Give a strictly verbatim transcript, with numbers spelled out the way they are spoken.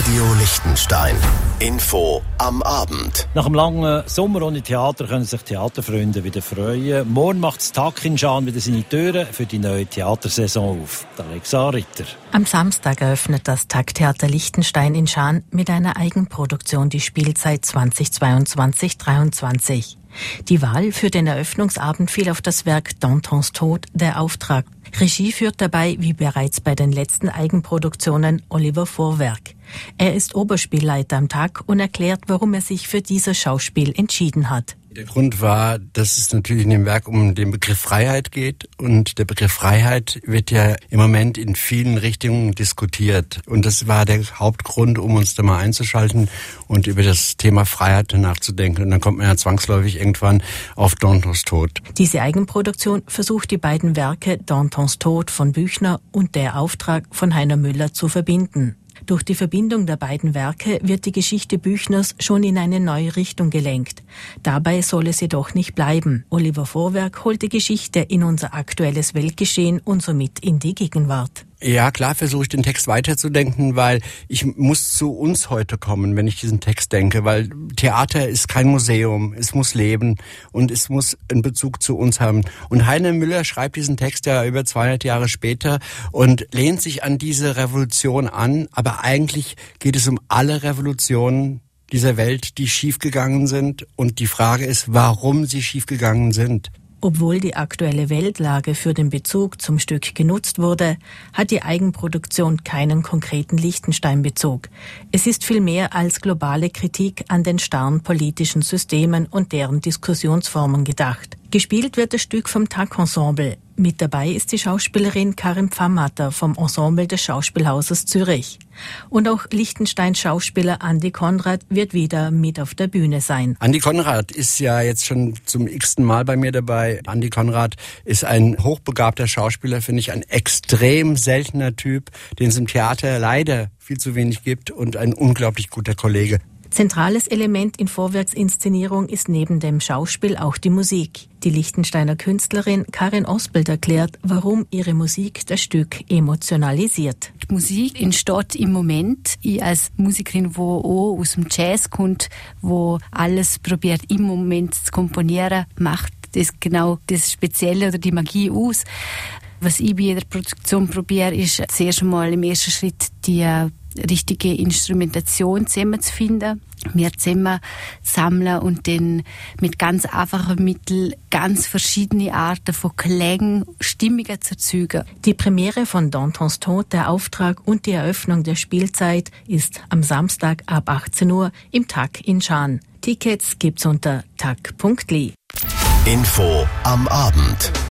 Radio Liechtenstein. Info am Abend. Nach einem langen Sommer ohne Theater können sich Theaterfreunde wieder freuen. Morgen macht das Tag in Schaan wieder seine Türen für die neue Theatersaison auf. Alexa Ritter. Am Samstag eröffnet das Tag-Theater Liechtenstein in Schaan mit einer Eigenproduktion die Spielzeit zweitausendzweiundzwanzig dreiundzwanzig. Die Wahl für den Eröffnungsabend fiel auf das Werk Dantons Tod, der Auftrag. Regie führt dabei, wie bereits bei den letzten Eigenproduktionen, Oliver Vorwerk. Er ist Oberspielleiter am Tag und erklärt, warum er sich für dieses Schauspiel entschieden hat. Der Grund war, dass es natürlich in dem Werk um den Begriff Freiheit geht. Und der Begriff Freiheit wird ja im Moment in vielen Richtungen diskutiert. Und das war der Hauptgrund, um uns da mal einzuschalten und über das Thema Freiheit nachzudenken. Und dann kommt man ja zwangsläufig irgendwann auf Dantons Tod. Diese Eigenproduktion versucht die beiden Werke Dantons Tod von Büchner und Der Auftrag von Heiner Müller zu verbinden. Durch die Verbindung der beiden Werke wird die Geschichte Büchners schon in eine neue Richtung gelenkt. Dabei soll es jedoch nicht bleiben. Oliver Vorwerk holt die Geschichte in unser aktuelles Weltgeschehen und somit in die Gegenwart. Ja, klar versuche ich den Text weiterzudenken, weil ich muss zu uns heute kommen, wenn ich diesen Text denke, weil Theater ist kein Museum, es muss leben und es muss einen Bezug zu uns haben. Und Heiner Müller schreibt diesen Text ja über zweihundert Jahre später und lehnt sich an diese Revolution an, aber eigentlich geht es um alle Revolutionen dieser Welt, die schiefgegangen sind, und die Frage ist, warum sie schiefgegangen sind. Obwohl die aktuelle Weltlage für den Bezug zum Stück genutzt wurde, hat die Eigenproduktion keinen konkreten Liechtenstein-Bezug. Es ist viel mehr als globale Kritik an den starren politischen Systemen und deren Diskussionsformen gedacht. Gespielt wird das Stück vom T A C-Ensemble. Mit dabei ist die Schauspielerin Karin Pfammatter vom Ensemble des Schauspielhauses Zürich. Und auch Liechtensteins Schauspieler Andi Konrad wird wieder mit auf der Bühne sein. Andi Konrad ist ja jetzt schon zum x-ten Mal bei mir dabei. Andi Konrad ist ein hochbegabter Schauspieler, finde ich, ein extrem seltener Typ, den es im Theater leider viel zu wenig gibt, und ein unglaublich guter Kollege. Zentrales Element in Vorwerks Inszenierung ist neben dem Schauspiel auch die Musik. Die Liechtensteiner Künstlerin Karin Ospelt erklärt, warum ihre Musik das Stück emotionalisiert. Die Musik entsteht im Moment. Ich als Musikerin, die auch aus dem Jazz kommt, wo alles probiert im Moment zu komponieren, macht das genau das Spezielle oder die Magie aus. Was ich bei jeder Produktion probiere, ist zuerst einmal im ersten Schritt die richtige Instrumentation zusammen zu finden. Wir zusammen sammeln und dann mit ganz einfachen Mitteln ganz verschiedene Arten von Klängen, Stimmungen zu erzeugen. Die Premiere von Dantons Tod, der Auftrag und die Eröffnung der Spielzeit ist am Samstag ab achtzehn Uhr im T A C in Schaan. Tickets gibt's unter tac punkt li. Info am Abend.